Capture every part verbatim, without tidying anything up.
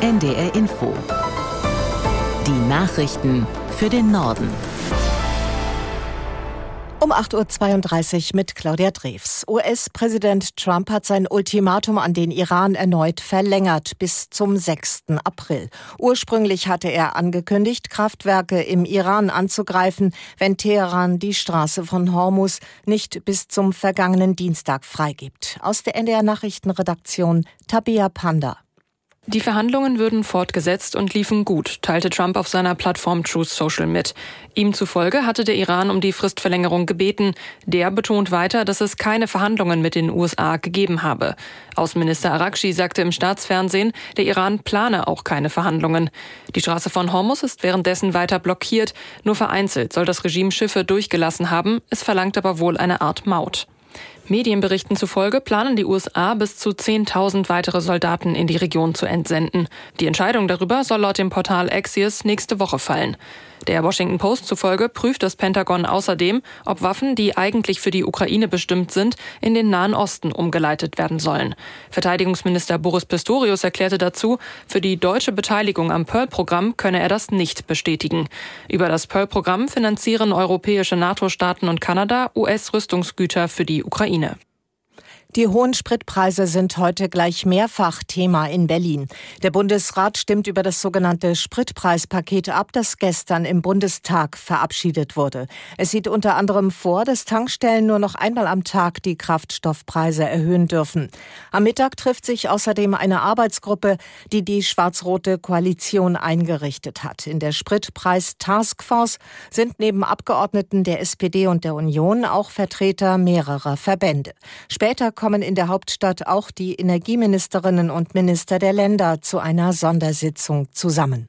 N D R Info. Die Nachrichten für den Norden. Um acht Uhr zweiunddreißig mit Claudia Drews. U S-Präsident Trump hat sein Ultimatum an den Iran erneut verlängert bis zum sechsten April. Ursprünglich hatte er angekündigt, Kraftwerke im Iran anzugreifen, wenn Teheran die Straße von Hormuz nicht bis zum vergangenen Dienstag freigibt. Aus der N D R-Nachrichtenredaktion Tabea Panda. Die Verhandlungen würden fortgesetzt und liefen gut, teilte Trump auf seiner Plattform Truth Social mit. Ihm zufolge hatte der Iran um die Fristverlängerung gebeten. Der betont weiter, dass es keine Verhandlungen mit den U S A gegeben habe. Außenminister Araghchi sagte im Staatsfernsehen, der Iran plane auch keine Verhandlungen. Die Straße von Hormuz ist währenddessen weiter blockiert. Nur vereinzelt soll das Regime Schiffe durchgelassen haben. Es verlangt aber wohl eine Art Maut. Medienberichten zufolge planen die U S A bis zu zehntausend weitere Soldaten in die Region zu entsenden. Die Entscheidung darüber soll laut dem Portal Axios nächste Woche fallen. Der Washington Post zufolge prüft das Pentagon außerdem, ob Waffen, die eigentlich für die Ukraine bestimmt sind, in den Nahen Osten umgeleitet werden sollen. Verteidigungsminister Boris Pistorius erklärte dazu, für die deutsche Beteiligung am Pearl-Programm könne er das nicht bestätigen. Über das Pearl-Programm finanzieren europäische NATO-Staaten und Kanada U S-Rüstungsgüter für die Ukraine. Die hohen Spritpreise sind heute gleich mehrfach Thema in Berlin. Der Bundesrat stimmt über das sogenannte Spritpreispaket ab, das gestern im Bundestag verabschiedet wurde. Es sieht unter anderem vor, dass Tankstellen nur noch einmal am Tag die Kraftstoffpreise erhöhen dürfen. Am Mittag trifft sich außerdem eine Arbeitsgruppe, die die schwarz-rote Koalition eingerichtet hat. In der Spritpreis-Taskforce sind neben Abgeordneten der S P D und der Union auch Vertreter mehrerer Verbände. Später kommen kommen in der Hauptstadt auch die Energieministerinnen und Minister der Länder zu einer Sondersitzung zusammen.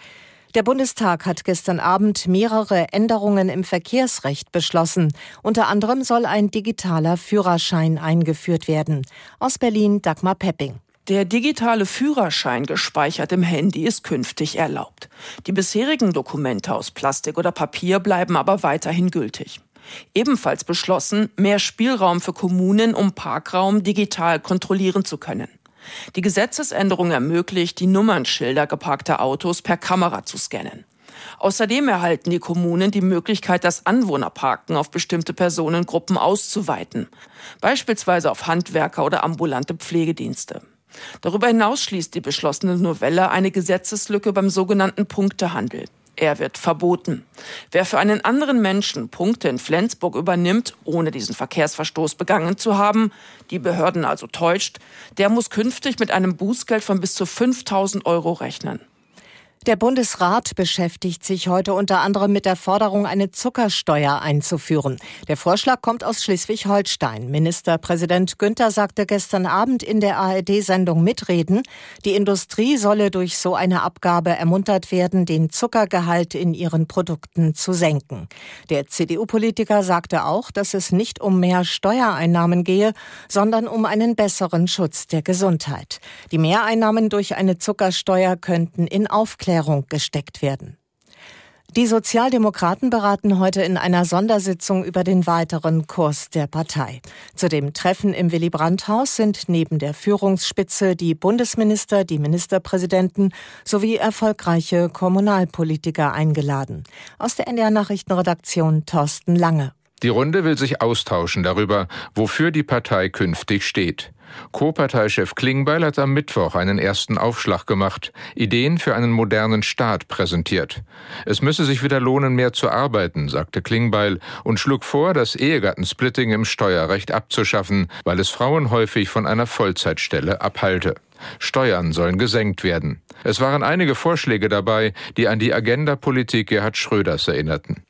Der Bundestag hat gestern Abend mehrere Änderungen im Verkehrsrecht beschlossen. Unter anderem soll ein digitaler Führerschein eingeführt werden. Aus Berlin Dagmar Pepping. Der digitale Führerschein gespeichert im Handy ist künftig erlaubt. Die bisherigen Dokumente aus Plastik oder Papier bleiben aber weiterhin gültig. Ebenfalls beschlossen, mehr Spielraum für Kommunen, um Parkraum digital kontrollieren zu können. Die Gesetzesänderung ermöglicht, die Nummernschilder geparkter Autos per Kamera zu scannen. Außerdem erhalten die Kommunen die Möglichkeit, das Anwohnerparken auf bestimmte Personengruppen auszuweiten, beispielsweise auf Handwerker oder ambulante Pflegedienste. Darüber hinaus schließt die beschlossene Novelle eine Gesetzeslücke beim sogenannten Punktehandel. Er wird verboten. Wer für einen anderen Menschen Punkte in Flensburg übernimmt, ohne diesen Verkehrsverstoß begangen zu haben, die Behörden also täuscht, der muss künftig mit einem Bußgeld von bis zu fünftausend Euro rechnen. Der Bundesrat beschäftigt sich heute unter anderem mit der Forderung, eine Zuckersteuer einzuführen. Der Vorschlag kommt aus Schleswig-Holstein. Ministerpräsident Günther sagte gestern Abend in der A R D-Sendung Mitreden, die Industrie solle durch so eine Abgabe ermuntert werden, den Zuckergehalt in ihren Produkten zu senken. Der C D U-Politiker sagte auch, dass es nicht um mehr Steuereinnahmen gehe, sondern um einen besseren Schutz der Gesundheit. Die Mehreinnahmen durch eine Zuckersteuer könnten in Aufklärung gesteckt werden. Die Sozialdemokraten beraten heute in einer Sondersitzung über den weiteren Kurs der Partei. Zu dem Treffen im Willy-Brandt-Haus sind neben der Führungsspitze die Bundesminister, die Ministerpräsidenten sowie erfolgreiche Kommunalpolitiker eingeladen. Aus der N D R-Nachrichtenredaktion Thorsten Lange. Die Runde will sich austauschen darüber, wofür die Partei künftig steht. Co-Parteichef Klingbeil hat am Mittwoch einen ersten Aufschlag gemacht, Ideen für einen modernen Staat präsentiert. Es müsse sich wieder lohnen, mehr zu arbeiten, sagte Klingbeil und schlug vor, das Ehegattensplitting im Steuerrecht abzuschaffen, weil es Frauen häufig von einer Vollzeitstelle abhalte. Steuern sollen gesenkt werden. Es waren einige Vorschläge dabei, die an die Agenda-Politik Gerhard Schröders erinnerten.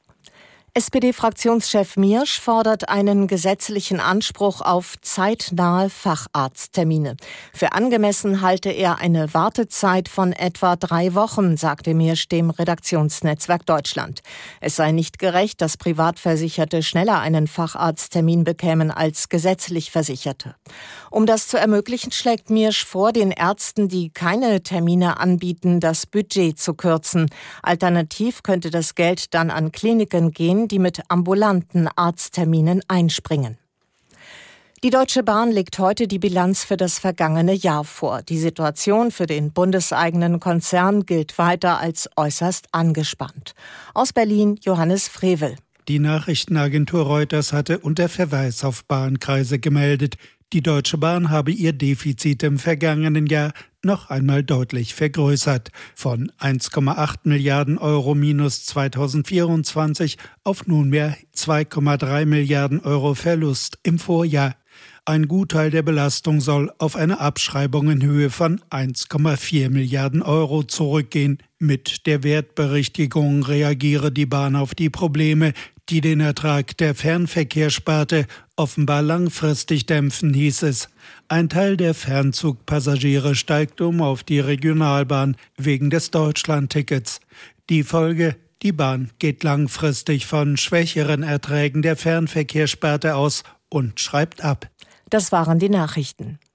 S P D-Fraktionschef Miersch fordert einen gesetzlichen Anspruch auf zeitnahe Facharzttermine. Für angemessen halte er eine Wartezeit von etwa drei Wochen, sagte Miersch dem Redaktionsnetzwerk Deutschland. Es sei nicht gerecht, dass Privatversicherte schneller einen Facharzttermin bekämen als gesetzlich Versicherte. Um das zu ermöglichen, schlägt Miersch vor, den Ärzten, die keine Termine anbieten, das Budget zu kürzen. Alternativ könnte das Geld dann an Kliniken gehen, die mit ambulanten Arztterminen einspringen. Die Deutsche Bahn legt heute die Bilanz für das vergangene Jahr vor. Die Situation für den bundeseigenen Konzern gilt weiter als äußerst angespannt. Aus Berlin Johannes Frevel. Die Nachrichtenagentur Reuters hatte unter Verweis auf Bahnkreise gemeldet, die Deutsche Bahn habe ihr Defizit im vergangenen Jahr noch einmal deutlich vergrößert. Von eins Komma acht Milliarden Euro minus zweitausendvierundzwanzig auf nunmehr zwei Komma drei Milliarden Euro Verlust im Vorjahr. Ein Gutteil der Belastung soll auf eine Abschreibung in Höhe von eins Komma vier Milliarden Euro zurückgehen. Mit der Wertberichtigung reagiere die Bahn auf die Probleme, die den Ertrag der Fernverkehrssparte offenbar langfristig dämpfen, hieß es. Ein Teil der Fernzugpassagiere steigt um auf die Regionalbahn wegen des Deutschlandtickets. Die Folge: Die Bahn geht langfristig von schwächeren Erträgen der Fernverkehrssparte aus und schreibt ab. Das waren die Nachrichten.